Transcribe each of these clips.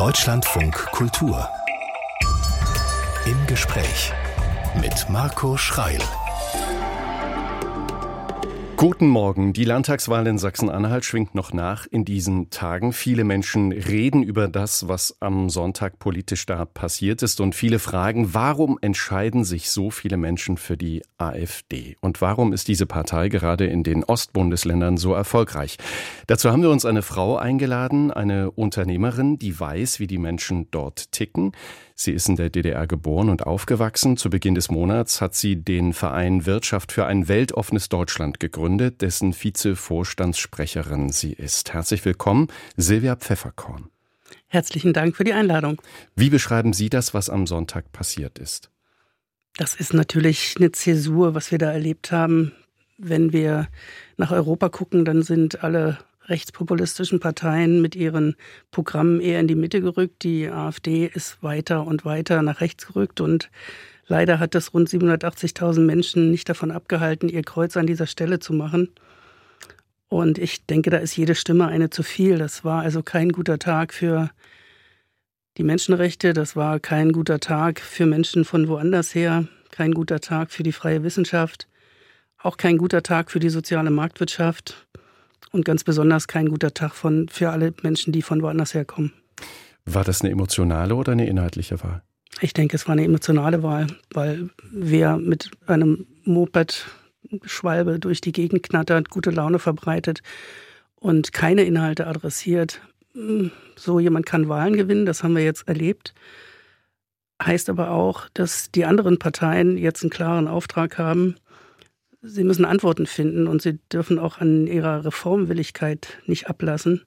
Deutschlandfunk Kultur. Im Gespräch mit Marco Schreil. Guten Morgen. Die Landtagswahl in Sachsen-Anhalt schwingt noch nach in diesen Tagen. Viele Menschen reden über das, was am Sonntag politisch da passiert ist. Und viele fragen, warum entscheiden sich so viele Menschen für die AfD? Und warum ist diese Partei gerade in den Ostbundesländern so erfolgreich? Dazu haben wir uns eine Frau eingeladen, eine Unternehmerin, die weiß, wie die Menschen dort ticken. Sie ist in der DDR geboren und aufgewachsen. Zu Beginn des Monats hat sie den Verein Wirtschaft für ein weltoffenes Deutschland gegründet, dessen Vize-Vorstandssprecherin sie ist. Herzlich willkommen, Silvia Pfefferkorn. Herzlichen Dank für die Einladung. Wie beschreiben Sie das, was am Sonntag passiert ist? Das ist natürlich eine Zäsur, was wir da erlebt haben. Wenn wir nach Europa gucken, dann sind alle rechtspopulistischen Parteien mit ihren Programmen eher in die Mitte gerückt. Die AfD ist weiter und weiter nach rechts gerückt und leider hat das rund 780.000 Menschen nicht davon abgehalten, ihr Kreuz an dieser Stelle zu machen. Und ich denke, da ist jede Stimme eine zu viel. Das war also kein guter Tag für die Menschenrechte, das war kein guter Tag für Menschen von woanders her, kein guter Tag für die freie Wissenschaft, auch kein guter Tag für die soziale Marktwirtschaft. Und ganz besonders kein guter Tag für alle Menschen, die von woanders herkommen. War das eine emotionale oder eine inhaltliche Wahl? Ich denke, es war eine emotionale Wahl, weil wer mit einem Moped-Schwalbe durch die Gegend knattert, gute Laune verbreitet und keine Inhalte adressiert, so jemand kann Wahlen gewinnen, das haben wir jetzt erlebt. Heißt aber auch, dass die anderen Parteien jetzt einen klaren Auftrag haben. Sie müssen Antworten finden und sie dürfen auch an ihrer Reformwilligkeit nicht ablassen.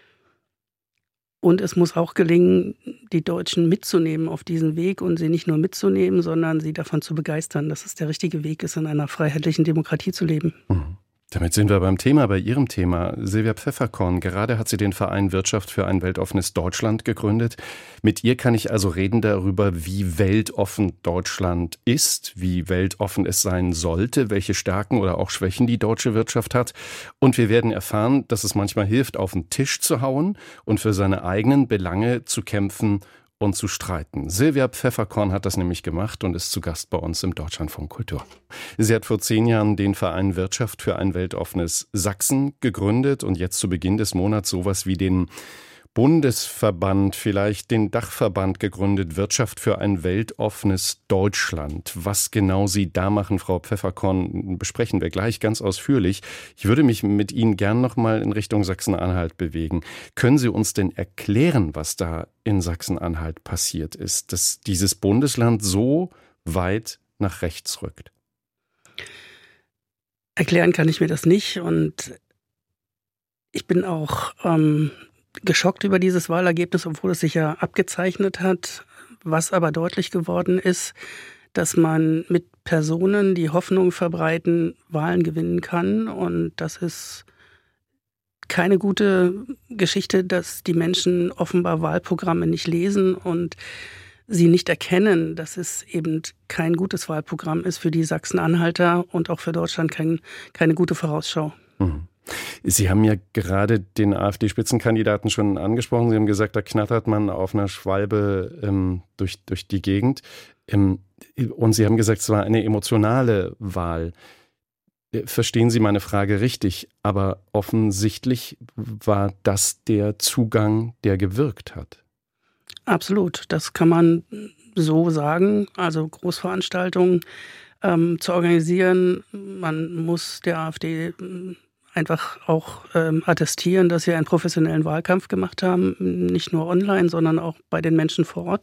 Und es muss auch gelingen, die Deutschen mitzunehmen auf diesen Weg und sie nicht nur mitzunehmen, sondern sie davon zu begeistern, dass es der richtige Weg ist, in einer freiheitlichen Demokratie zu leben. Mhm. Damit sind wir beim Thema, bei Ihrem Thema. Silvia Pfefferkorn, gerade hat sie den Verein Wirtschaft für ein weltoffenes Deutschland gegründet. Mit ihr kann ich also reden darüber, wie weltoffen Deutschland ist, wie weltoffen es sein sollte, welche Stärken oder auch Schwächen die deutsche Wirtschaft hat. Und wir werden erfahren, dass es manchmal hilft, auf den Tisch zu hauen und für seine eigenen Belange zu kämpfen und zu streiten. Silvia Pfefferkorn hat das nämlich gemacht und ist zu Gast bei uns im Deutschlandfunk Kultur. Sie hat vor 10 Jahren den Verein Wirtschaft für ein weltoffenes Sachsen gegründet und jetzt zu Beginn des Monats sowas wie den Bundesverband, vielleicht den Dachverband gegründet, Wirtschaft für ein weltoffenes Deutschland. Was genau Sie da machen, Frau Pfefferkorn, besprechen wir gleich ganz ausführlich. Ich würde mich mit Ihnen gern noch mal in Richtung Sachsen-Anhalt bewegen. Können Sie uns denn erklären, was da in Sachsen-Anhalt passiert ist, dass dieses Bundesland so weit nach rechts rückt? Erklären kann ich mir das nicht und ich bin auch geschockt über dieses Wahlergebnis, obwohl es sich ja abgezeichnet hat. Was aber deutlich geworden ist, dass man mit Personen, die Hoffnung verbreiten, Wahlen gewinnen kann. Und das ist keine gute Geschichte, dass die Menschen offenbar Wahlprogramme nicht lesen und sie nicht erkennen, dass es eben kein gutes Wahlprogramm ist für die Sachsen-Anhalter und auch für Deutschland keine gute Vorausschau. Mhm. Sie haben ja gerade den AfD-Spitzenkandidaten schon angesprochen. Sie haben gesagt, da knattert man auf einer Schwalbe durch die Gegend. Und Sie haben gesagt, es war eine emotionale Wahl. Verstehen Sie meine Frage richtig? Aber offensichtlich war das der Zugang, der gewirkt hat. Absolut, das kann man so sagen. Also Großveranstaltungen zu organisieren. Man muss der AfD einfach auch attestieren, dass sie einen professionellen Wahlkampf gemacht haben, nicht nur online, sondern auch bei den Menschen vor Ort.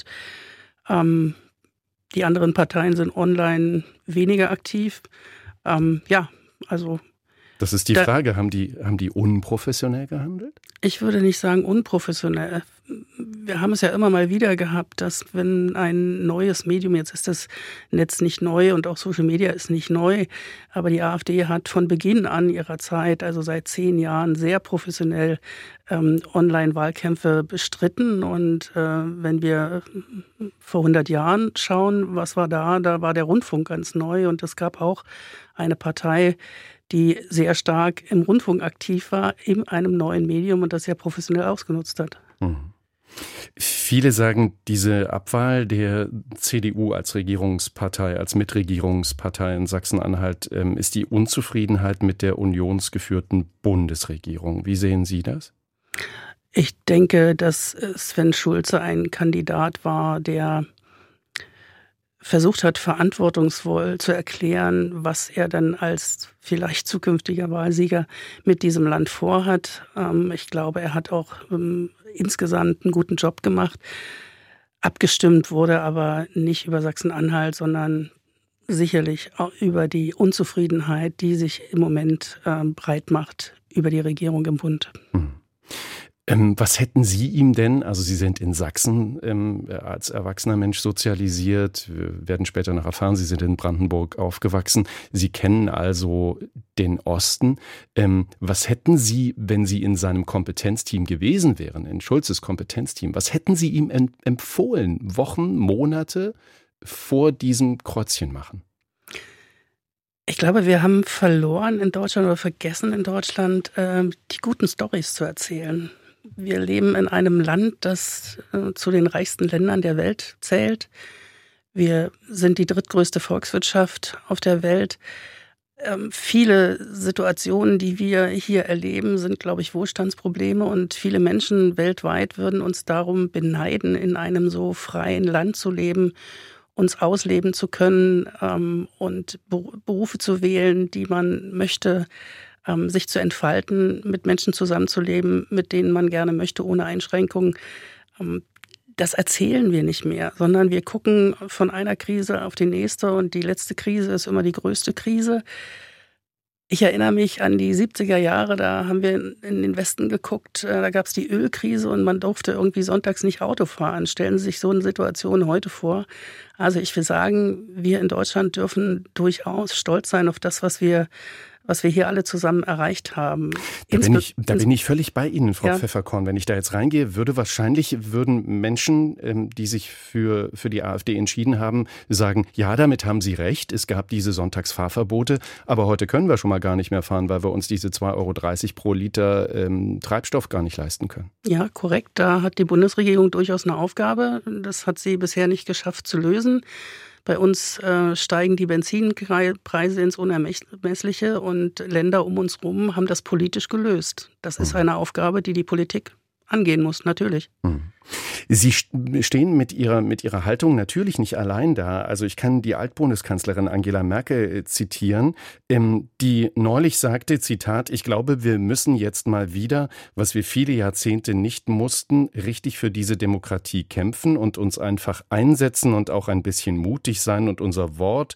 Die anderen Parteien sind online weniger aktiv. Also das ist die Frage, haben die unprofessionell gehandelt? Ich würde nicht sagen unprofessionell. Wir haben es ja immer mal wieder gehabt, dass wenn ein neues Medium, jetzt ist das Netz nicht neu und auch Social Media ist nicht neu, aber die AfD hat von Beginn an ihrer Zeit, also seit 10 Jahren, sehr professionell Online-Wahlkämpfe bestritten. Und wenn wir vor 100 Jahren schauen, was war da war der Rundfunk ganz neu und es gab auch eine Partei, die sehr stark im Rundfunk aktiv war, in einem neuen Medium und das sehr professionell ausgenutzt hat. Mhm. Viele sagen, diese Abwahl der CDU als Regierungspartei, als Mitregierungspartei in Sachsen-Anhalt ist die Unzufriedenheit mit der unionsgeführten Bundesregierung. Wie sehen Sie das? Ich denke, dass Sven Schulze ein Kandidat war, der versucht hat, verantwortungsvoll zu erklären, was er dann als vielleicht zukünftiger Wahlsieger mit diesem Land vorhat. Ich glaube, er hat auch insgesamt einen guten Job gemacht. Abgestimmt wurde aber nicht über Sachsen-Anhalt, sondern sicherlich auch über die Unzufriedenheit, die sich im Moment breit macht über die Regierung im Bund. Was hätten Sie ihm denn, also Sie sind in Sachsen als erwachsener Mensch sozialisiert, wir werden später noch erfahren, Sie sind in Brandenburg aufgewachsen, Sie kennen also den Osten. Was hätten Sie, wenn Sie in seinem Kompetenzteam gewesen wären, in Schulzes Kompetenzteam, was hätten Sie ihm empfohlen, Wochen, Monate vor diesem Kreuzchen machen? Ich glaube, wir haben verloren in Deutschland oder vergessen in Deutschland, die guten Storys zu erzählen. Wir leben in einem Land, das zu den reichsten Ländern der Welt zählt. Wir sind die drittgrößte Volkswirtschaft auf der Welt. Viele Situationen, die wir hier erleben, sind, glaube ich, Wohlstandsprobleme. Und viele Menschen weltweit würden uns darum beneiden, in einem so freien Land zu leben, uns ausleben zu können und Berufe zu wählen, die man möchte, sich zu entfalten, mit Menschen zusammenzuleben, mit denen man gerne möchte, ohne Einschränkungen. Das erzählen wir nicht mehr, sondern wir gucken von einer Krise auf die nächste und die letzte Krise ist immer die größte Krise. Ich erinnere mich an die 70er Jahre, da haben wir in den Westen geguckt, da gab es die Ölkrise und man durfte irgendwie sonntags nicht Auto fahren. Stellen Sie sich so eine Situation heute vor. Also ich will sagen, wir in Deutschland dürfen durchaus stolz sein auf das, was wir hier alle zusammen erreicht haben. Da bin ich völlig bei Ihnen, Frau Pfefferkorn. Wenn ich da jetzt reingehe, würden Menschen, die sich für die AfD entschieden haben, sagen, ja, damit haben Sie recht, es gab diese Sonntagsfahrverbote, aber heute können wir schon mal gar nicht mehr fahren, weil wir uns diese 2,30 € pro Liter Treibstoff gar nicht leisten können. Ja, korrekt. Da hat die Bundesregierung durchaus eine Aufgabe. Das hat sie bisher nicht geschafft zu lösen. Bei uns steigen die Benzinpreise ins Unermessliche und Länder um uns herum haben das politisch gelöst. Das ist eine Aufgabe, die die Politik angehen muss, natürlich. Sie stehen mit Ihrer Haltung natürlich nicht allein da. Also ich kann die Altbundeskanzlerin Angela Merkel zitieren, die neulich sagte, Zitat, ich glaube, wir müssen jetzt mal wieder, was wir viele Jahrzehnte nicht mussten, richtig für diese Demokratie kämpfen und uns einfach einsetzen und auch ein bisschen mutig sein und unser Wort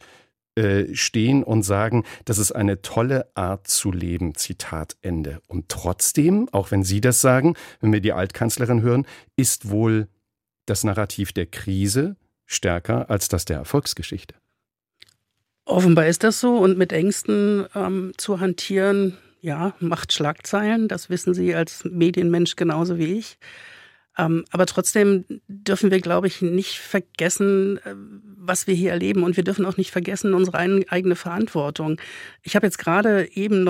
stehen und sagen, das ist eine tolle Art zu leben, Zitat Ende. Und trotzdem, auch wenn Sie das sagen, wenn wir die Altkanzlerin hören, ist wohl das Narrativ der Krise stärker als das der Erfolgsgeschichte. Offenbar ist das so und mit Ängsten zu hantieren, ja, macht Schlagzeilen, das wissen Sie als Medienmensch genauso wie ich. Aber trotzdem dürfen wir, glaube ich, nicht vergessen, was wir hier erleben. Und wir dürfen auch nicht vergessen, unsere eigene Verantwortung. Ich habe jetzt gerade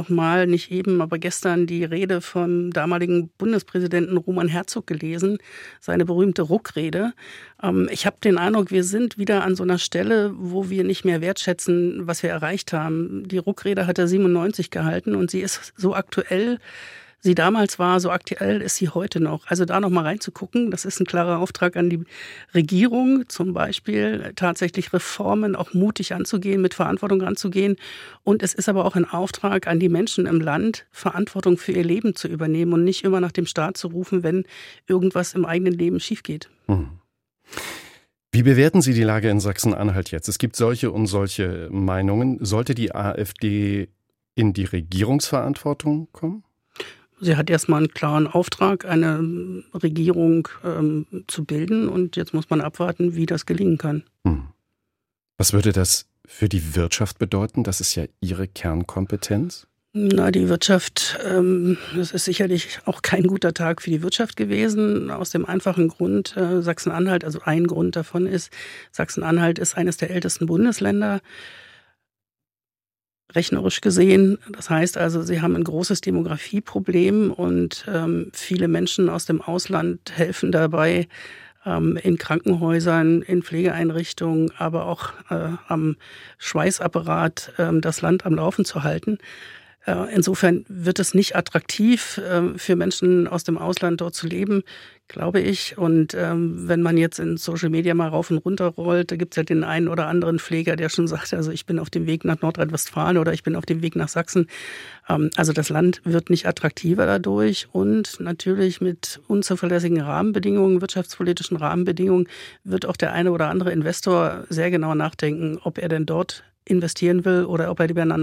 aber gestern die Rede vom damaligen Bundespräsidenten Roman Herzog gelesen, seine berühmte Ruck-Rede. Ich habe den Eindruck, wir sind wieder an so einer Stelle, wo wir nicht mehr wertschätzen, was wir erreicht haben. Die Ruck-Rede hat er 97 gehalten und sie ist so aktuell, sie damals war, so aktuell ist sie heute noch. Also da noch mal reinzugucken, das ist ein klarer Auftrag an die Regierung, zum Beispiel tatsächlich Reformen auch mutig anzugehen, mit Verantwortung anzugehen. Und es ist aber auch ein Auftrag an die Menschen im Land, Verantwortung für ihr Leben zu übernehmen und nicht immer nach dem Staat zu rufen, wenn irgendwas im eigenen Leben schief geht. Wie bewerten Sie die Lage in Sachsen-Anhalt jetzt? Es gibt solche und solche Meinungen. Sollte die AfD in die Regierungsverantwortung kommen? Sie hat erstmal einen klaren Auftrag, eine Regierung zu bilden und jetzt muss man abwarten, wie das gelingen kann. Was würde das für die Wirtschaft bedeuten? Das ist ja Ihre Kernkompetenz. Na, die Wirtschaft, das ist sicherlich auch kein guter Tag für die Wirtschaft gewesen, aus dem einfachen Grund, Sachsen-Anhalt, also ein Grund davon ist, Sachsen-Anhalt ist eines der ältesten Bundesländer, rechnerisch gesehen. Das heißt also, sie haben ein großes Demografieproblem und viele Menschen aus dem Ausland helfen dabei, in Krankenhäusern, in Pflegeeinrichtungen, aber auch am Schweißapparat das Land am Laufen zu halten. Insofern wird es nicht attraktiv für Menschen aus dem Ausland dort zu leben, glaube ich. Und wenn man jetzt in Social Media mal rauf und runter rollt, da gibt es ja den einen oder anderen Pfleger, der schon sagt, also ich bin auf dem Weg nach Nordrhein-Westfalen oder ich bin auf dem Weg nach Sachsen. Also das Land wird nicht attraktiver dadurch und natürlich mit unzuverlässigen Rahmenbedingungen, wirtschaftspolitischen Rahmenbedingungen, wird auch der eine oder andere Investor sehr genau nachdenken, ob er denn dort investieren will oder ob er lieber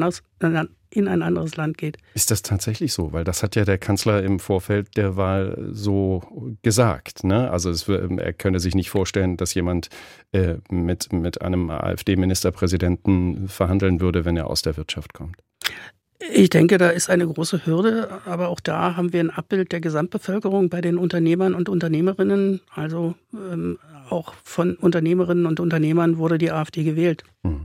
in ein anderes Land geht. Ist das tatsächlich so? Weil das hat ja der Kanzler im Vorfeld der Wahl so gesagt, ne? Also er könne sich nicht vorstellen, dass jemand mit einem AfD-Ministerpräsidenten verhandeln würde, wenn er aus der Wirtschaft kommt. Ich denke, da ist eine große Hürde, aber auch da haben wir ein Abbild der Gesamtbevölkerung bei den Unternehmern und Unternehmerinnen. Also auch von Unternehmerinnen und Unternehmern wurde die AfD gewählt.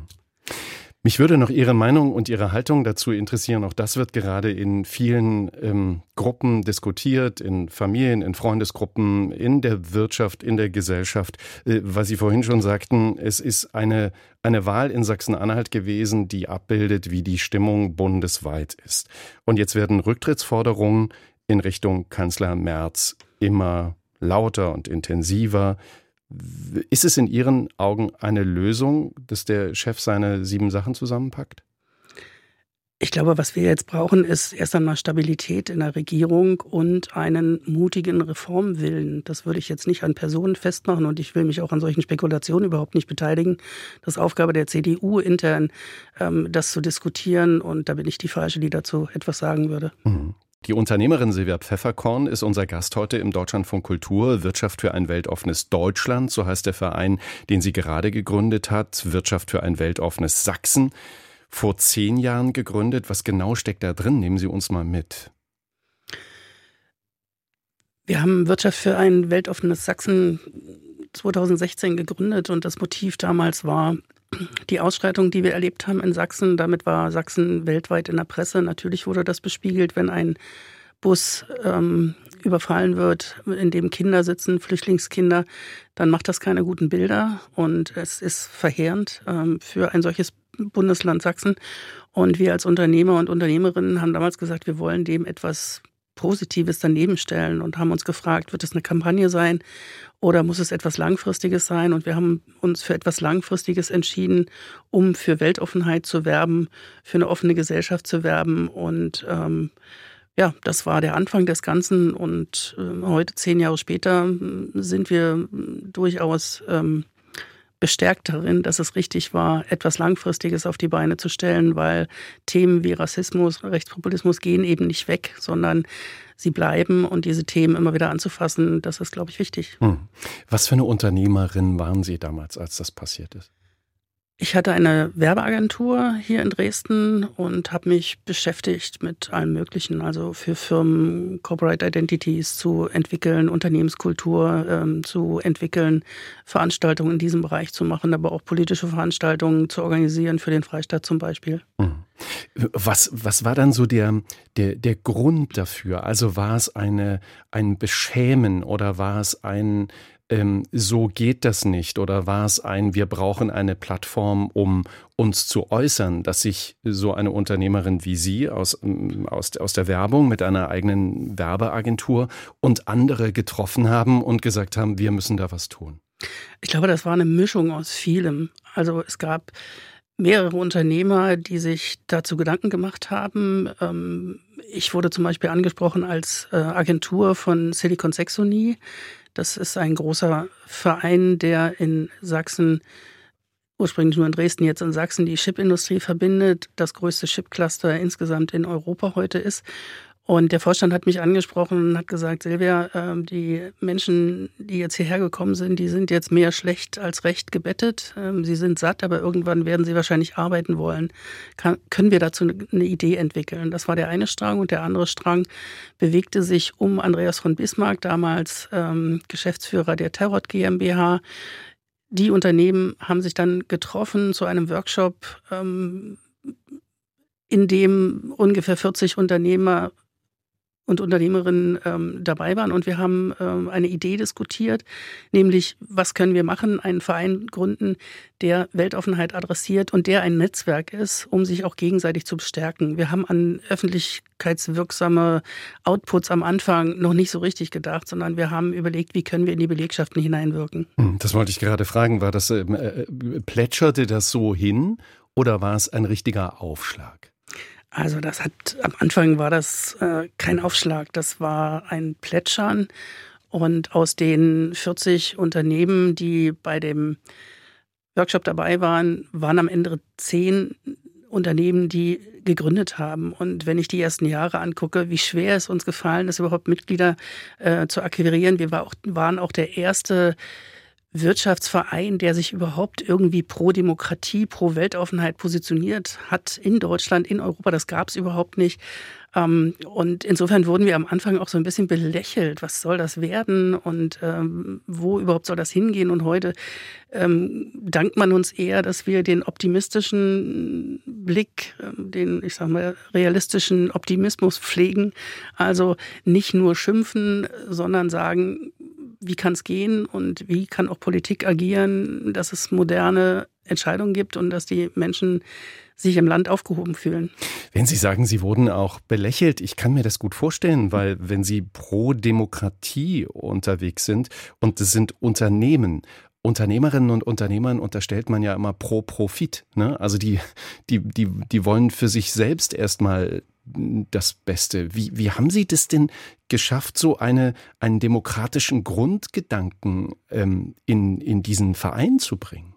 Mich würde noch Ihre Meinung und Ihre Haltung dazu interessieren. Auch das wird gerade in vielen Gruppen diskutiert, in Familien, in Freundesgruppen, in der Wirtschaft, in der Gesellschaft. Was Sie vorhin schon sagten, es ist eine Wahl in Sachsen-Anhalt gewesen, die abbildet, wie die Stimmung bundesweit ist. Und jetzt werden Rücktrittsforderungen in Richtung Kanzler Merz immer lauter und intensiver. Ist es in Ihren Augen eine Lösung, dass der Chef seine 7 Sachen zusammenpackt? Ich glaube, was wir jetzt brauchen, ist erst einmal Stabilität in der Regierung und einen mutigen Reformwillen. Das würde ich jetzt nicht an Personen festmachen und ich will mich auch an solchen Spekulationen überhaupt nicht beteiligen. Das ist Aufgabe der CDU intern, das zu diskutieren und da bin ich die Falsche, die dazu etwas sagen würde. Mhm. Die Unternehmerin Silvia Pfefferkorn ist unser Gast heute im Deutschlandfunk Kultur. Wirtschaft für ein weltoffenes Deutschland, so heißt der Verein, den sie gerade gegründet hat. Wirtschaft für ein weltoffenes Sachsen. Vor 10 Jahren gegründet. Was genau steckt da drin? Nehmen Sie uns mal mit. Wir haben Wirtschaft für ein weltoffenes Sachsen 2016 gegründet und das Motiv damals war die Ausschreitung, die wir erlebt haben in Sachsen. Damit war Sachsen weltweit in der Presse. Natürlich wurde das bespiegelt, wenn ein Bus überfallen wird, in dem Kinder sitzen, Flüchtlingskinder, dann macht das keine guten Bilder und es ist verheerend für ein solches Bundesland Sachsen. Und wir als Unternehmer und Unternehmerinnen haben damals gesagt, wir wollen dem etwas Positives daneben stellen und haben uns gefragt, wird es eine Kampagne sein oder muss es etwas Langfristiges sein? Und wir haben uns für etwas Langfristiges entschieden, um für Weltoffenheit zu werben, für eine offene Gesellschaft zu werben. Und ja, das war der Anfang des Ganzen. Und heute, 10 Jahre später, sind wir durchaus bestärkt darin, dass es richtig war, etwas Langfristiges auf die Beine zu stellen, weil Themen wie Rassismus, Rechtspopulismus gehen eben nicht weg, sondern sie bleiben und diese Themen immer wieder anzufassen, das ist, glaube ich, wichtig. Was für eine Unternehmerin waren Sie damals, als das passiert ist? Ich hatte eine Werbeagentur hier in Dresden und habe mich beschäftigt mit allem Möglichen, also für Firmen Corporate Identities zu entwickeln, Unternehmenskultur zu entwickeln, Veranstaltungen in diesem Bereich zu machen, aber auch politische Veranstaltungen zu organisieren für den Freistaat zum Beispiel. Was war dann so der Grund dafür? Also war es ein Beschämen oder war es ein so geht das nicht oder war es wir brauchen eine Plattform, um uns zu äußern, dass sich so eine Unternehmerin wie Sie aus der Werbung mit einer eigenen Werbeagentur und andere getroffen haben und gesagt haben, wir müssen da was tun? Ich glaube, das war eine Mischung aus vielem. Also es gab mehrere Unternehmer, die sich dazu Gedanken gemacht haben. Ich wurde zum Beispiel angesprochen als Agentur von Silicon Saxony. Das ist ein großer Verein, der in Sachsen, ursprünglich nur in Dresden, jetzt in Sachsen, die Chipindustrie verbindet, das größte Chipcluster insgesamt in Europa heute ist. Und der Vorstand hat mich angesprochen und hat gesagt, Silvia, die Menschen, die jetzt hierher gekommen sind, die sind jetzt mehr schlecht als recht gebettet. Sie sind satt, aber irgendwann werden sie wahrscheinlich arbeiten wollen. Können wir dazu eine Idee entwickeln? Das war der eine Strang und der andere Strang bewegte sich um Andreas von Bismarck, damals Geschäftsführer der Terrot GmbH. Die Unternehmen haben sich dann getroffen zu einem Workshop, in dem ungefähr 40 Unternehmer und Unternehmerinnen dabei waren. Und wir haben eine Idee diskutiert, nämlich, was können wir machen? Einen Verein gründen, der Weltoffenheit adressiert und der ein Netzwerk ist, um sich auch gegenseitig zu bestärken. Wir haben an öffentlichkeitswirksame Outputs am Anfang noch nicht so richtig gedacht, sondern wir haben überlegt, wie können wir in die Belegschaften hineinwirken. Das wollte ich gerade fragen. War das, plätscherte das so hin oder war es ein richtiger Aufschlag? Also am Anfang war das kein Aufschlag, das war ein Plätschern. Und aus den 40 Unternehmen, die bei dem Workshop dabei waren, waren am Ende 10 Unternehmen, die gegründet haben. Und wenn ich die ersten Jahre angucke, wie schwer es uns gefallen ist, überhaupt Mitglieder zu akquirieren. Wir waren auch der erste Wirtschaftsverein, der sich überhaupt irgendwie pro Demokratie, pro Weltoffenheit positioniert hat in Deutschland, in Europa. Das gab es überhaupt nicht. Und insofern wurden wir am Anfang auch so ein bisschen belächelt. Was soll das werden und wo überhaupt soll das hingehen? Und heute dankt man uns eher, dass wir den optimistischen Blick, den, ich sag mal, realistischen Optimismus pflegen. Also nicht nur schimpfen, sondern sagen, wie kann es gehen und wie kann auch Politik agieren, dass es moderne Entscheidungen gibt und dass die Menschen sich im Land aufgehoben fühlen. Wenn Sie sagen, Sie wurden auch belächelt, ich kann mir das gut vorstellen, weil wenn Sie pro Demokratie unterwegs sind und es sind Unternehmerinnen und Unternehmern unterstellt man ja immer pro Profit, ne? Also die wollen für sich selbst erstmal das Beste. Wie haben Sie das denn geschafft, so einen demokratischen Grundgedanken in diesen Verein zu bringen?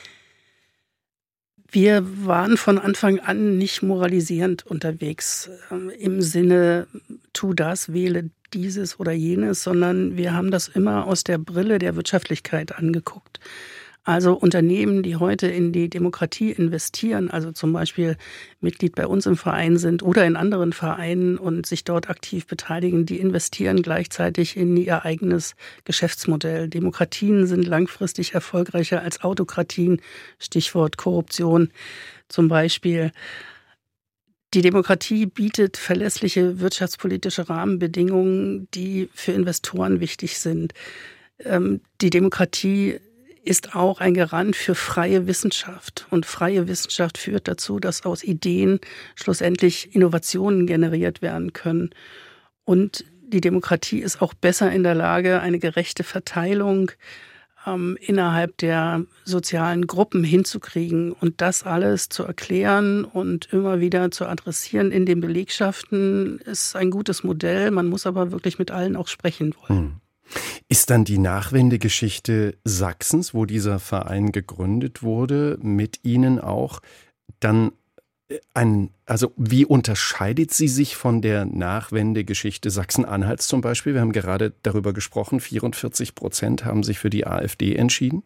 Wir waren von Anfang an nicht moralisierend unterwegs, im Sinne, tu das, wähle dieses oder jenes, sondern wir haben das immer aus der Brille der Wirtschaftlichkeit angeguckt. Also Unternehmen, die heute in die Demokratie investieren, also zum Beispiel Mitglied bei uns im Verein sind oder in anderen Vereinen und sich dort aktiv beteiligen, die investieren gleichzeitig in ihr eigenes Geschäftsmodell. Demokratien sind langfristig erfolgreicher als Autokratien, Stichwort Korruption zum Beispiel. Die Demokratie bietet verlässliche wirtschaftspolitische Rahmenbedingungen, die für Investoren wichtig sind. Die Demokratie ist auch ein Garant für freie Wissenschaft. Und freie Wissenschaft führt dazu, dass aus Ideen schlussendlich Innovationen generiert werden können. Und die Demokratie ist auch besser in der Lage, eine gerechte Verteilung innerhalb der sozialen Gruppen hinzukriegen und das alles zu erklären und immer wieder zu adressieren in den Belegschaften ist ein gutes Modell. Man muss aber wirklich mit allen auch sprechen wollen. Ist dann die Nachwendegeschichte Sachsens, wo dieser Verein gegründet wurde, mit Ihnen auch dann also wie unterscheidet sie sich von der Nachwendegeschichte Sachsen-Anhalts zum Beispiel? Wir haben gerade darüber gesprochen, 44% haben sich für die AfD entschieden.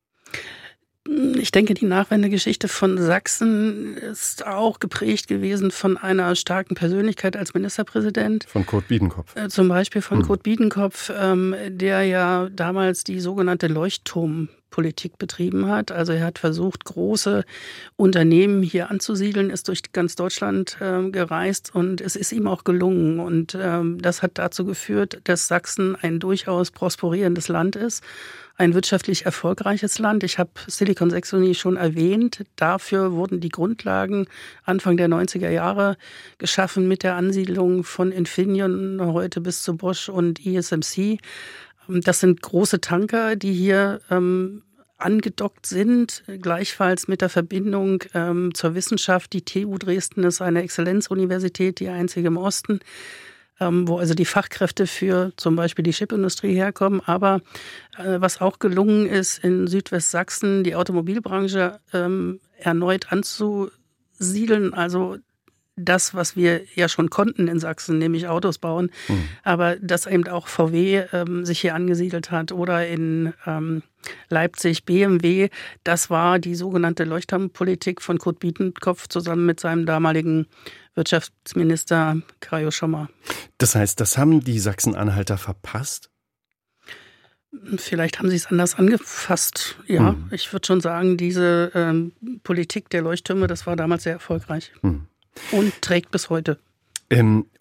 Ich denke, die Nachwendegeschichte von Sachsen ist auch geprägt gewesen von einer starken Persönlichkeit als Ministerpräsident. Von Kurt Biedenkopf. Zum Beispiel von Kurt Biedenkopf, der ja damals die sogenannte Leuchtturmpolitik betrieben hat. Also er hat versucht, große Unternehmen hier anzusiedeln, ist durch ganz Deutschland gereist und es ist ihm auch gelungen. Und das hat dazu geführt, dass Sachsen ein durchaus prosperierendes Land ist. Ein wirtschaftlich erfolgreiches Land. Ich habe Silicon Saxony schon erwähnt. Dafür wurden die Grundlagen Anfang der 90er Jahre geschaffen mit der Ansiedlung von Infineon heute bis zu Bosch und ESMC. Das sind große Tanker, die hier angedockt sind, gleichfalls mit der Verbindung zur Wissenschaft. Die TU Dresden ist eine Exzellenzuniversität, die einzige im Osten, wo also die Fachkräfte für zum Beispiel die Chipindustrie herkommen. Aber was auch gelungen ist, in Südwestsachsen die Automobilbranche erneut anzusiedeln, also das, was wir ja schon konnten in Sachsen, nämlich Autos bauen, aber dass eben auch VW sich hier angesiedelt hat oder in Leipzig BMW, das war die sogenannte Leuchtturmpolitik von Kurt Biedenkopf zusammen mit seinem damaligen Wirtschaftsminister Kajo Schommer. Das heißt, das haben die Sachsen-Anhalter verpasst? Vielleicht haben sie es anders angefasst. Ja, ich würde schon sagen, diese Politik der Leuchttürme, das war damals sehr erfolgreich. Und trägt bis heute.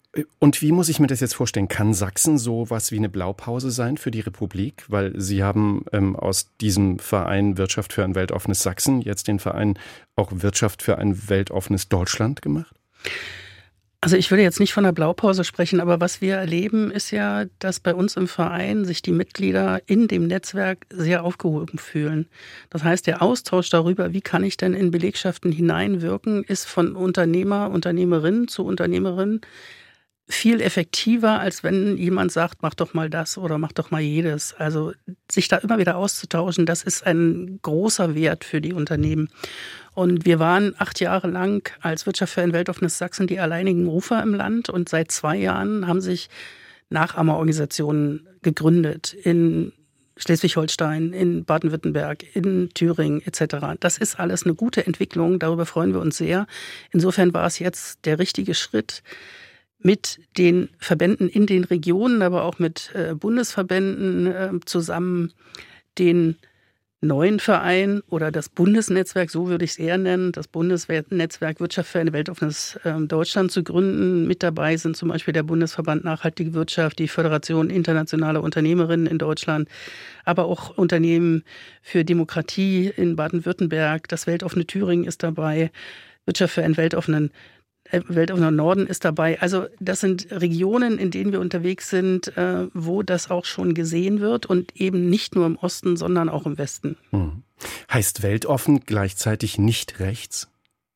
Und wie muss ich mir das jetzt vorstellen? Kann Sachsen so was wie eine Blaupause sein für die Republik? Weil Sie haben aus diesem Verein Wirtschaft für ein weltoffenes Sachsen jetzt den Verein auch Wirtschaft für ein weltoffenes Deutschland gemacht? Also ich würde jetzt nicht von einer Blaupause sprechen, aber was wir erleben, ist ja, dass bei uns im Verein sich die Mitglieder in dem Netzwerk sehr aufgehoben fühlen. Das heißt, der Austausch darüber, wie kann ich denn in Belegschaften hineinwirken, ist von Unternehmer, Unternehmerin zu Unternehmerin viel effektiver, als wenn jemand sagt, mach doch mal das oder mach doch mal jedes. Also sich da immer wieder auszutauschen, das ist ein großer Wert für die Unternehmen. Und wir waren 8 Jahre lang als Wirtschaft für ein weltoffenes Sachsen die alleinigen Rufer im Land. Und seit 2 Jahren haben sich Nachahmerorganisationen gegründet in Schleswig-Holstein, in Baden-Württemberg, in Thüringen etc. Das ist alles eine gute Entwicklung, darüber freuen wir uns sehr. Insofern war es jetzt der richtige Schritt, mit den Verbänden in den Regionen, aber auch mit Bundesverbänden zusammen den neuen Verein oder das Bundesnetzwerk, so würde ich es eher nennen, das Bundesnetzwerk Wirtschaft für ein weltoffenes Deutschland zu gründen. Mit dabei sind zum Beispiel der Bundesverband Nachhaltige Wirtschaft, die Föderation internationaler Unternehmerinnen in Deutschland, aber auch Unternehmen für Demokratie in Baden-Württemberg, das weltoffene Thüringen ist dabei, Wirtschaft für einen weltoffener Norden ist dabei. Also das sind Regionen, in denen wir unterwegs sind, wo das auch schon gesehen wird und eben nicht nur im Osten, sondern auch im Westen. Heißt weltoffen gleichzeitig nicht rechts?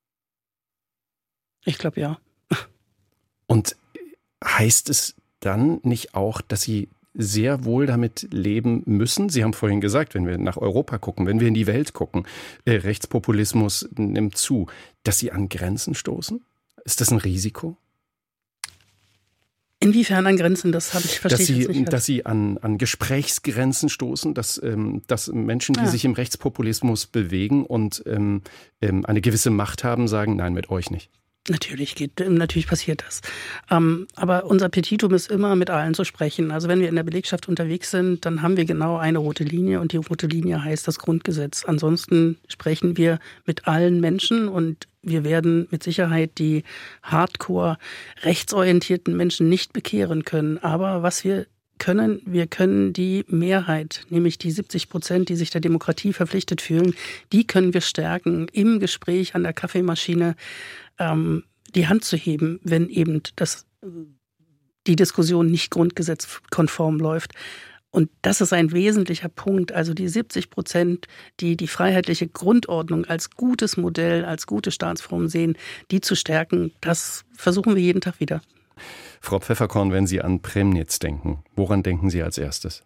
Ich glaube ja. Und heißt es dann nicht auch, dass Sie sehr wohl damit leben müssen? Sie haben vorhin gesagt, wenn wir nach Europa gucken, wenn wir in die Welt gucken, Rechtspopulismus nimmt zu, dass Sie an Grenzen stoßen? Ist das ein Risiko? Inwiefern an Grenzen? Das habe ich verstanden. Dass Sie an Gesprächsgrenzen stoßen, dass Menschen, die sich im Rechtspopulismus bewegen und eine gewisse Macht haben, sagen, nein, mit euch nicht. Natürlich passiert das. Aber unser Petitum ist immer, mit allen zu sprechen. Also wenn wir in der Belegschaft unterwegs sind, dann haben wir genau eine rote Linie und die rote Linie heißt das Grundgesetz. Ansonsten sprechen wir mit allen Menschen und wir werden mit Sicherheit die hardcore rechtsorientierten Menschen nicht bekehren können. Aber was wir können die Mehrheit, nämlich die 70%, die sich der Demokratie verpflichtet fühlen, die können wir stärken, im Gespräch an der Kaffeemaschine die Hand zu heben, wenn eben die Diskussion nicht grundgesetzkonform läuft. Und das ist ein wesentlicher Punkt. Also die 70%, die die freiheitliche Grundordnung als gutes Modell, als gute Staatsform sehen, die zu stärken, das versuchen wir jeden Tag wieder. Frau Pfefferkorn, wenn Sie an Premnitz denken, woran denken Sie als erstes?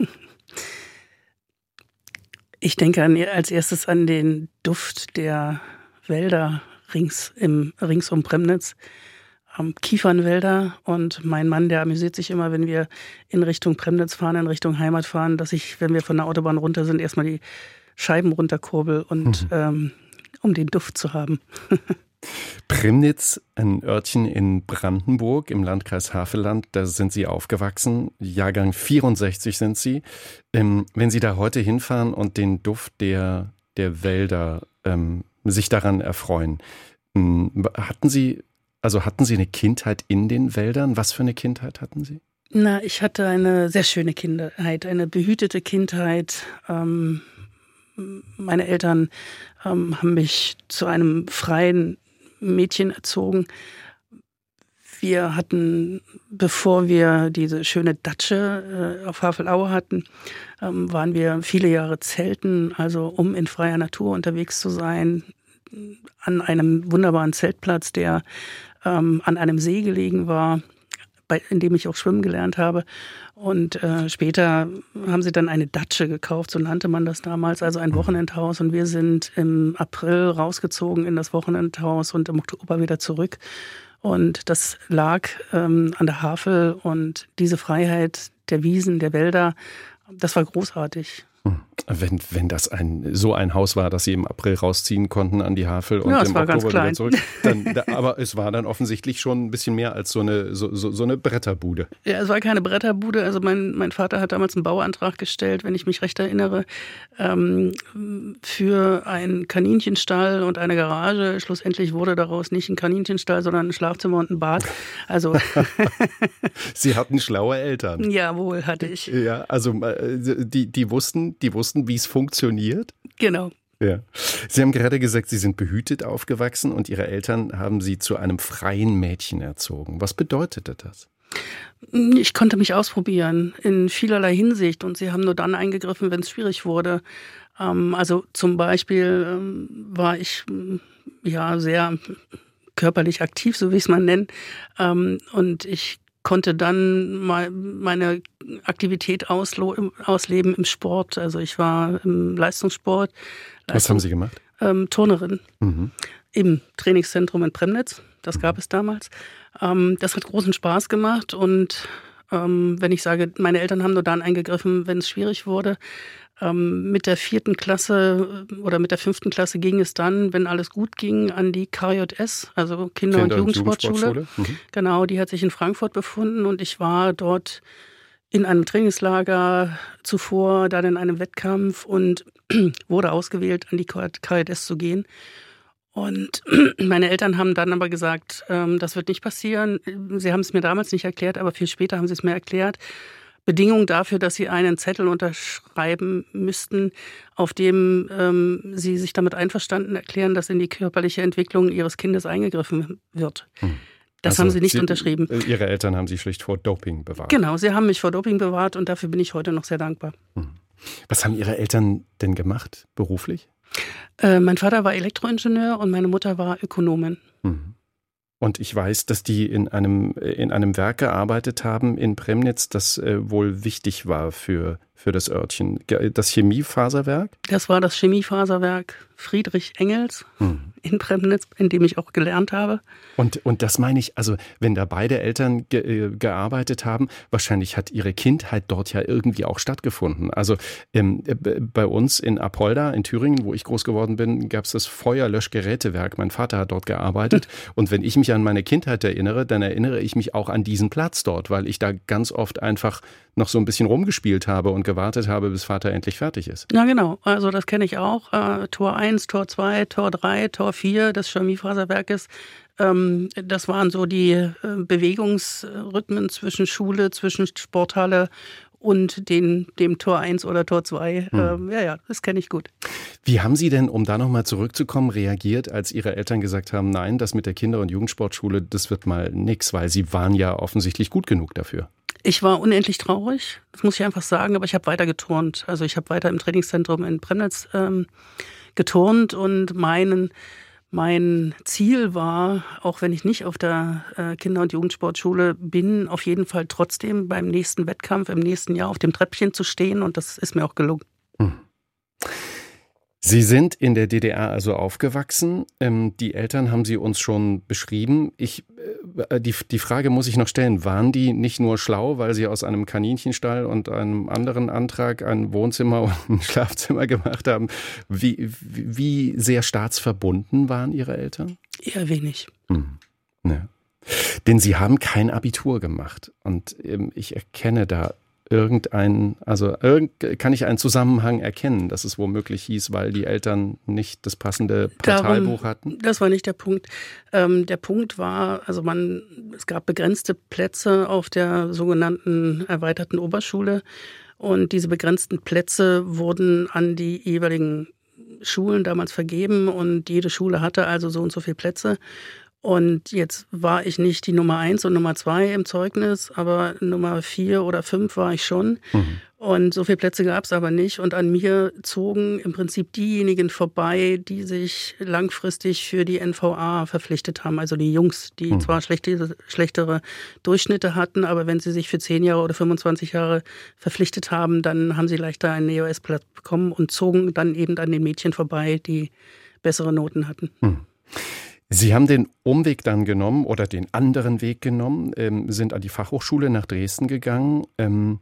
Ich denke als erstes an den Duft der Wälder rings um Premnitz, Kiefernwälder. Und mein Mann, der amüsiert sich immer, wenn wir in Richtung Premnitz fahren, in Richtung Heimat fahren, dass ich, wenn wir von der Autobahn runter sind, erstmal die Scheiben runterkurbel und um den Duft zu haben. Premnitz, ein Örtchen in Brandenburg im Landkreis Havelland, da sind Sie aufgewachsen, Jahrgang 64 sind Sie. Wenn Sie da heute hinfahren und den Duft der Wälder sich daran erfreuen, hatten Sie eine Kindheit in den Wäldern? Was für eine Kindheit hatten Sie? Na, ich hatte eine sehr schöne Kindheit, eine behütete Kindheit. Meine Eltern haben mich zu einem freien Mädchen erzogen. Wir hatten, bevor wir diese schöne Datsche auf Havelaue hatten, waren wir viele Jahre zelten, also um in freier Natur unterwegs zu sein, an einem wunderbaren Zeltplatz, der an einem See gelegen war, in dem ich auch schwimmen gelernt habe. Und später haben sie dann eine Datsche gekauft, so nannte man das damals, also ein Wochenendhaus. Und wir sind im April rausgezogen in das Wochenendhaus und im Oktober wieder zurück. Und das lag an der Havel und diese Freiheit der Wiesen, der Wälder, das war großartig. Wenn das so ein Haus war, dass Sie im April rausziehen konnten an die Havel und im Oktober wieder zurück, aber es war dann offensichtlich schon ein bisschen mehr als so eine Bretterbude. Ja, es war keine Bretterbude. Also mein Vater hat damals einen Bauantrag gestellt, wenn ich mich recht erinnere, für einen Kaninchenstall und eine Garage. Schlussendlich wurde daraus nicht ein Kaninchenstall, sondern ein Schlafzimmer und ein Bad. Also Sie hatten schlaue Eltern. Jawohl, hatte ich. Ja, also die wussten, wie es funktioniert. Genau. Ja. Sie haben gerade gesagt, Sie sind behütet aufgewachsen und Ihre Eltern haben Sie zu einem freien Mädchen erzogen. Was bedeutete das? Ich konnte mich ausprobieren in vielerlei Hinsicht und sie haben nur dann eingegriffen, wenn es schwierig wurde. Also zum Beispiel war ich ja sehr körperlich aktiv, so wie ich es mal nenne, und ich konnte dann mal meine Aktivität ausleben im Sport. Also ich war im Leistungssport. Was haben Sie gemacht? Turnerin im Trainingszentrum in Premnitz. Das gab es damals. Das hat großen Spaß gemacht und wenn ich sage, meine Eltern haben nur dann eingegriffen, wenn es schwierig wurde. Mit der 4. Klasse oder mit der 5. Klasse ging es dann, wenn alles gut ging, an die KJS, also Kinder- und Jugendsportschule. Genau, die hat sich in Frankfurt befunden und ich war dort in einem Trainingslager zuvor, dann in einem Wettkampf und wurde ausgewählt, an die KJS zu gehen. Und meine Eltern haben dann aber gesagt, das wird nicht passieren. Sie haben es mir damals nicht erklärt, aber viel später haben sie es mir erklärt. Bedingung dafür, dass sie einen Zettel unterschreiben müssten, auf dem sie sich damit einverstanden erklären, dass in die körperliche Entwicklung ihres Kindes eingegriffen wird. Das haben sie nicht unterschrieben. Ihre Eltern haben Sie schlicht vor Doping bewahrt. Genau, sie haben mich vor Doping bewahrt und dafür bin ich heute noch sehr dankbar. Was haben Ihre Eltern denn gemacht, beruflich? Mein Vater war Elektroingenieur und meine Mutter war Ökonomin. Und ich weiß, dass die in einem Werk gearbeitet haben in Premnitz, das wohl wichtig war für das Örtchen. Das Chemiefaserwerk? Das war das Chemiefaserwerk Friedrich Engels in Premnitz, in dem ich auch gelernt habe. Und das meine ich, also wenn da beide Eltern gearbeitet haben, wahrscheinlich hat ihre Kindheit dort ja irgendwie auch stattgefunden. Also bei uns in Apolda in Thüringen, wo ich groß geworden bin, gab es das Feuerlöschgerätewerk. Mein Vater hat dort gearbeitet. Und wenn ich mich an meine Kindheit erinnere, dann erinnere ich mich auch an diesen Platz dort, weil ich da ganz oft einfach noch so ein bisschen rumgespielt habe und gewartet habe, bis Vater endlich fertig ist. Ja, genau. Also das kenne ich auch. Tor 1, Tor 2, Tor 3, Tor 4 des Chemiefaserwerkes. Das waren so die Bewegungsrhythmen zwischen Schule, zwischen Sporthalle und dem Tor 1 oder Tor 2. Ja, das kenne ich gut. Wie haben Sie denn, um da nochmal zurückzukommen, reagiert, als Ihre Eltern gesagt haben, nein, das mit der Kinder- und Jugendsportschule, das wird mal nix, weil Sie waren ja offensichtlich gut genug dafür? Ich war unendlich traurig, das muss ich einfach sagen, aber ich habe weiter geturnt. Also ich habe weiter im Trainingszentrum in Premnitz geturnt und mein Ziel war, auch wenn ich nicht auf der Kinder- und Jugendsportschule bin, auf jeden Fall trotzdem beim nächsten Wettkampf im nächsten Jahr auf dem Treppchen zu stehen und das ist mir auch gelungen. Sie sind in der DDR also aufgewachsen. Die Eltern haben Sie uns schon beschrieben. Die Frage muss ich noch stellen. Waren die nicht nur schlau, weil sie aus einem Kaninchenstall und einem anderen Antrag ein Wohnzimmer und ein Schlafzimmer gemacht haben? Wie sehr staatsverbunden waren Ihre Eltern? Eher wenig. Ja. Denn Sie haben kein Abitur gemacht. Und ich erkenne da kann ich einen Zusammenhang erkennen, dass es womöglich hieß, weil die Eltern nicht das passende Parteibuch hatten? Das war nicht der Punkt. Der Punkt war, also es gab begrenzte Plätze auf der sogenannten erweiterten Oberschule und diese begrenzten Plätze wurden an die jeweiligen Schulen damals vergeben und jede Schule hatte also so und so viele Plätze. Und jetzt war ich nicht die Nummer 1 und Nummer 2 im Zeugnis, aber Nummer 4 oder 5 war ich schon. Und so viele Plätze gab es aber nicht. Und an mir zogen im Prinzip diejenigen vorbei, die sich langfristig für die NVA verpflichtet haben. Also die Jungs, die zwar schlechtere Durchschnitte hatten, aber wenn sie sich für 10 Jahre oder 25 Jahre verpflichtet haben, dann haben sie leichter einen EOS-Platz bekommen und zogen dann eben an den Mädchen vorbei, die bessere Noten hatten. Sie haben den Umweg dann genommen oder den anderen Weg genommen, sind an die Fachhochschule nach Dresden gegangen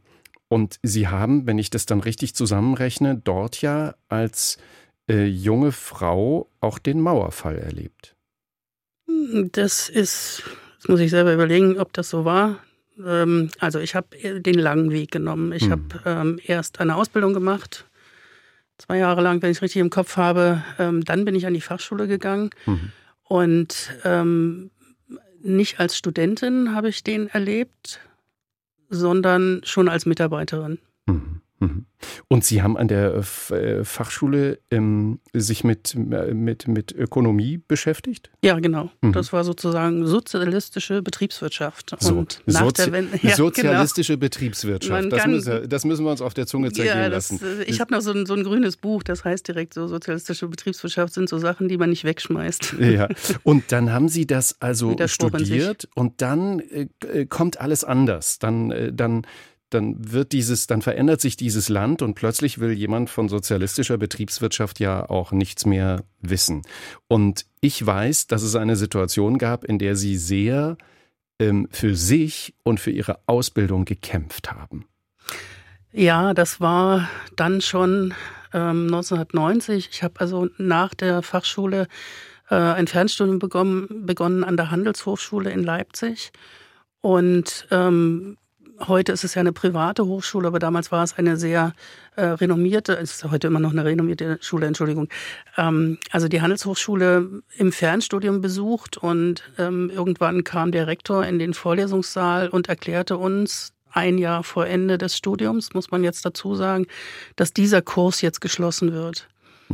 Und Sie haben, wenn ich das dann richtig zusammenrechne, dort ja als junge Frau auch den Mauerfall erlebt. Das muss ich selber überlegen, ob das so war. Also ich habe den langen Weg genommen. Ich habe erst eine Ausbildung gemacht, 2 Jahre lang, wenn ich es richtig im Kopf habe. Dann bin ich an die Fachschule gegangen und nicht als Studentin habe ich den erlebt, sondern schon als Mitarbeiterin. Und Sie haben an der Fachschule sich mit Ökonomie beschäftigt? Ja, genau. Das war sozusagen sozialistische Betriebswirtschaft. Und nach der Wende, sozialistische Betriebswirtschaft. Das müssen wir uns auf der Zunge zergehen lassen. Ich habe noch so ein grünes Buch, das heißt direkt so, sozialistische Betriebswirtschaft sind so Sachen, die man nicht wegschmeißt. Ja. Und dann haben Sie das also studiert und dann kommt alles anders. Dann verändert sich dieses Land und plötzlich will jemand von sozialistischer Betriebswirtschaft ja auch nichts mehr wissen. Und ich weiß, dass es eine Situation gab, in der Sie sehr für sich und für Ihre Ausbildung gekämpft haben. Ja, das war dann schon 1990. Ich habe also nach der Fachschule ein Fernstudium begonnen an der Handelshochschule in Leipzig. Und heute ist es ja eine private Hochschule, aber damals war es eine sehr renommierte, es ist heute immer noch eine renommierte Schule, Entschuldigung. Also die Handelshochschule im Fernstudium besucht und irgendwann kam der Rektor in den Vorlesungssaal und erklärte uns, 1 Jahr vor Ende des Studiums, muss man jetzt dazu sagen, dass dieser Kurs jetzt geschlossen wird.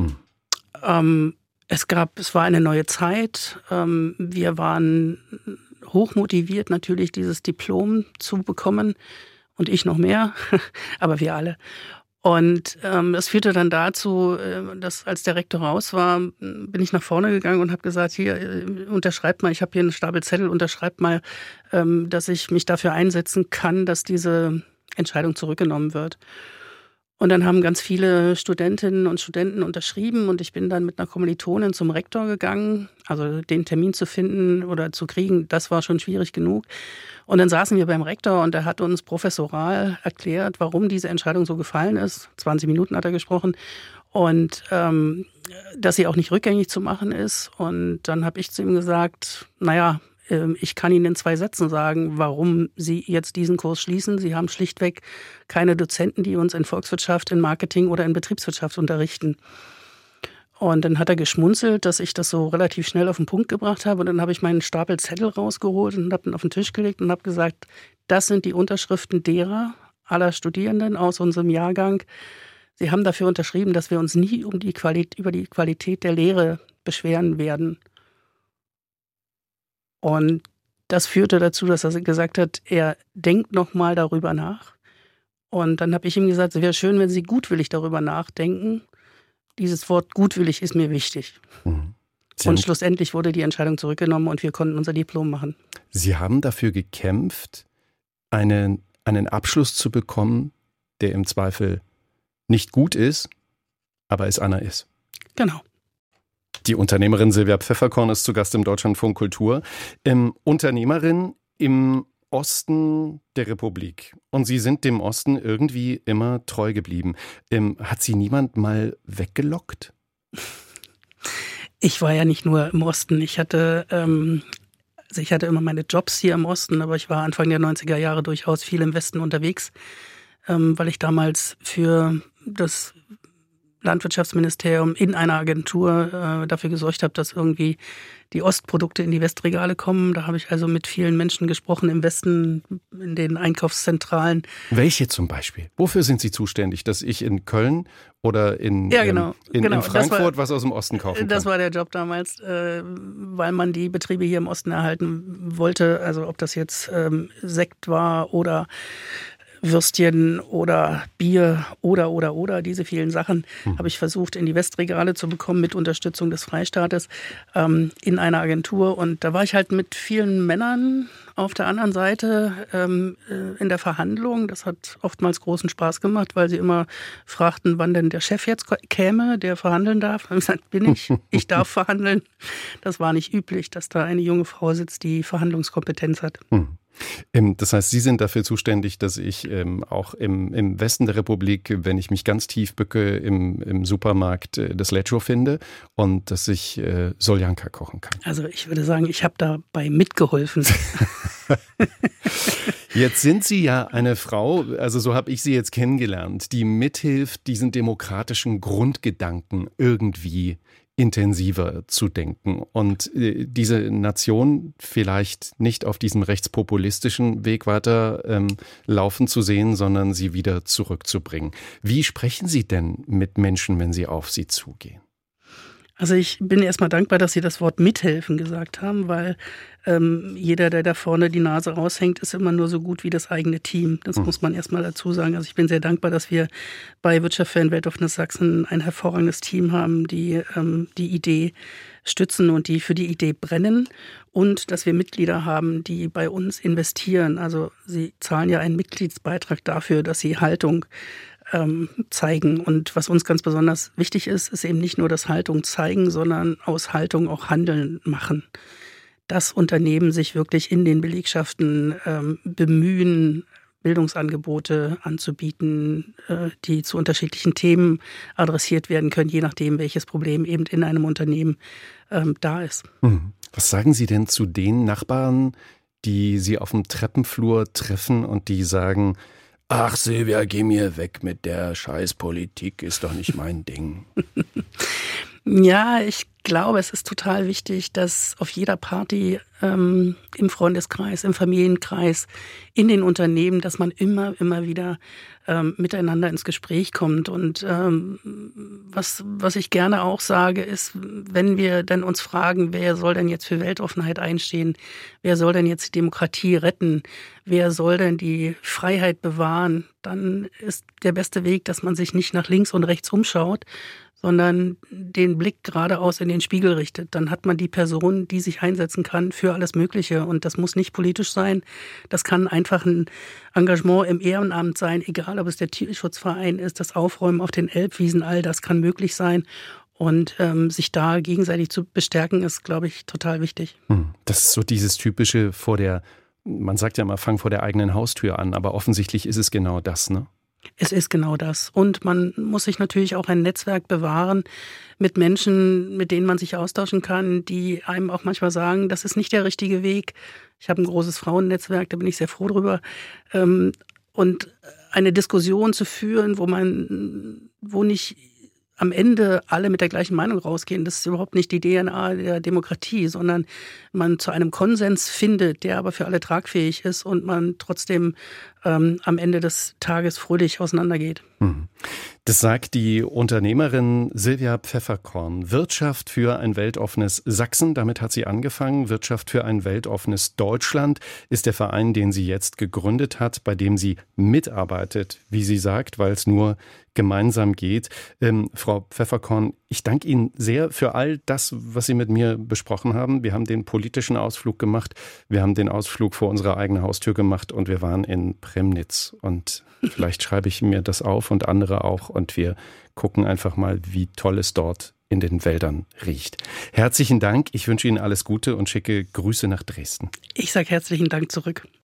Es war eine neue Zeit. Wir waren hochmotiviert, natürlich dieses Diplom zu bekommen und ich noch mehr, aber wir alle. Und das führte dann dazu, dass als der Rektor raus war, bin ich nach vorne gegangen und habe gesagt, hier, unterschreibt mal, ich habe hier einen Stapel Zettel, unterschreibt mal, dass ich mich dafür einsetzen kann, dass diese Entscheidung zurückgenommen wird. Und dann haben ganz viele Studentinnen und Studenten unterschrieben und ich bin dann mit einer Kommilitonin zum Rektor gegangen. Also den Termin zu finden oder zu kriegen, das war schon schwierig genug. Und dann saßen wir beim Rektor und er hat uns professoral erklärt, warum diese Entscheidung so gefallen ist. 20 Minuten hat er gesprochen. Und dass sie auch nicht rückgängig zu machen ist. Und dann habe ich zu ihm gesagt, naja, ich kann Ihnen in 2 Sätzen sagen, warum Sie jetzt diesen Kurs schließen. Sie haben schlichtweg keine Dozenten, die uns in Volkswirtschaft, in Marketing oder in Betriebswirtschaft unterrichten. Und dann hat er geschmunzelt, dass ich das so relativ schnell auf den Punkt gebracht habe. Und dann habe ich meinen Stapel Zettel rausgeholt und habe ihn auf den Tisch gelegt und habe gesagt, das sind die Unterschriften aller Studierenden aus unserem Jahrgang. Sie haben dafür unterschrieben, dass wir uns nie über die Qualität der Lehre beschweren werden. Und das führte dazu, dass er gesagt hat, er denkt noch mal darüber nach. Und dann habe ich ihm gesagt, es wäre schön, wenn Sie gutwillig darüber nachdenken. Dieses Wort gutwillig ist mir wichtig. Und schlussendlich wurde die Entscheidung zurückgenommen und wir konnten unser Diplom machen. Sie haben dafür gekämpft, einen Abschluss zu bekommen, der im Zweifel nicht gut ist, aber es einer ist. Genau. Die Unternehmerin Silvia Pfefferkorn ist zu Gast im Deutschlandfunk Kultur. Unternehmerin im Osten der Republik. Und Sie sind dem Osten irgendwie immer treu geblieben. Hat Sie niemand mal weggelockt? Ich war ja nicht nur im Osten. Ich hatte immer meine Jobs hier im Osten, aber ich war Anfang der 90er Jahre durchaus viel im Westen unterwegs, weil ich damals für das Landwirtschaftsministerium in einer Agentur dafür gesorgt habe, dass irgendwie die Ostprodukte in die Westregale kommen. Da habe ich also mit vielen Menschen gesprochen im Westen, in den Einkaufszentralen. Welche zum Beispiel? Wofür sind Sie zuständig? Dass ich in Köln oder in Frankfurt was aus dem Osten kaufen kann? Das war der Job damals, weil man die Betriebe hier im Osten erhalten wollte. Also ob das jetzt Sekt war oder Würstchen oder Bier oder diese vielen Sachen habe ich versucht in die Westregale zu bekommen mit Unterstützung des Freistaates in einer Agentur. Und da war ich halt mit vielen Männern auf der anderen Seite in der Verhandlung. Das hat oftmals großen Spaß gemacht, weil sie immer fragten, wann denn der Chef jetzt käme, der verhandeln darf. Da habe ich gesagt, ich darf verhandeln. Das war nicht üblich, dass da eine junge Frau sitzt, die Verhandlungskompetenz hat. Das heißt, Sie sind dafür zuständig, dass ich auch im Westen der Republik, wenn ich mich ganz tief bücke, im Supermarkt das Lecho finde und dass ich Soljanka kochen kann. Also ich würde sagen, ich habe dabei mitgeholfen. Jetzt sind Sie ja eine Frau, also so habe ich Sie jetzt kennengelernt, die mithilft, diesen demokratischen Grundgedanken irgendwie intensiver zu denken und diese Nation vielleicht nicht auf diesem rechtspopulistischen Weg weiter laufen zu sehen, sondern sie wieder zurückzubringen. Wie sprechen Sie denn mit Menschen, wenn sie auf sie zugehen? Also ich bin erstmal dankbar, dass Sie das Wort mithelfen gesagt haben, weil jeder, der da vorne die Nase raushängt, ist immer nur so gut wie das eigene Team. Das muss man erstmal dazu sagen. Also ich bin sehr dankbar, dass wir bei Wirtschaft für ein weltoffenes Sachsen ein hervorragendes Team haben, die die Idee stützen und die für die Idee brennen und dass wir Mitglieder haben, die bei uns investieren. Also sie zahlen ja einen Mitgliedsbeitrag dafür, dass sie Haltung zeigen. Und was uns ganz besonders wichtig ist, ist eben nicht nur das Haltung zeigen, sondern aus Haltung auch Handeln machen. Dass Unternehmen sich wirklich in den Belegschaften bemühen, Bildungsangebote anzubieten, die zu unterschiedlichen Themen adressiert werden können, je nachdem, welches Problem eben in einem Unternehmen da ist. Was sagen Sie denn zu den Nachbarn, die Sie auf dem Treppenflur treffen und die sagen, ach Silvia, geh mir weg mit der Scheißpolitik, ist doch nicht mein Ding. Ja, ich glaube, es ist total wichtig, dass auf jeder Party, im Freundeskreis, im Familienkreis, in den Unternehmen, dass man immer wieder miteinander ins Gespräch kommt. Und was ich gerne auch sage, ist, wenn wir dann uns fragen, wer soll denn jetzt für Weltoffenheit einstehen, wer soll denn jetzt die Demokratie retten, wer soll denn die Freiheit bewahren, dann ist der beste Weg, dass man sich nicht nach links und rechts umschaut, sondern den Blick geradeaus in den Spiegel richtet. Dann hat man die Person, die sich einsetzen kann für alles Mögliche. Und das muss nicht politisch sein. Das kann einfach ein Engagement im Ehrenamt sein, egal ob es der Tierschutzverein ist, das Aufräumen auf den Elbwiesen, all das kann möglich sein. Und sich da gegenseitig zu bestärken, ist, glaube ich, total wichtig. Das ist so dieses typische man sagt ja immer, fang vor der eigenen Haustür an, aber offensichtlich ist es genau das, ne? Es ist genau das. Und man muss sich natürlich auch ein Netzwerk bewahren mit Menschen, mit denen man sich austauschen kann, die einem auch manchmal sagen, das ist nicht der richtige Weg. Ich habe ein großes Frauennetzwerk, da bin ich sehr froh drüber. Und eine Diskussion zu führen, wo nicht am Ende alle mit der gleichen Meinung rausgehen, das ist überhaupt nicht die DNA der Demokratie, sondern man zu einem Konsens findet, der aber für alle tragfähig ist und man trotzdem am Ende des Tages fröhlich auseinandergeht. Das sagt die Unternehmerin Silvia Pfefferkorn. Wirtschaft für ein weltoffenes Sachsen, damit hat sie angefangen. Wirtschaft für ein weltoffenes Deutschland ist der Verein, den sie jetzt gegründet hat, bei dem sie mitarbeitet, wie sie sagt, weil es nur gemeinsam geht. Frau Pfefferkorn, ich danke Ihnen sehr für all das, was Sie mit mir besprochen haben. Wir haben den politischen Ausflug gemacht, wir haben den Ausflug vor unserer eigenen Haustür gemacht und wir waren in Premnitz. Und vielleicht schreibe ich mir das auf und andere auch und wir gucken einfach mal, wie toll es dort in den Wäldern riecht. Herzlichen Dank, ich wünsche Ihnen alles Gute und schicke Grüße nach Dresden. Ich sage herzlichen Dank zurück.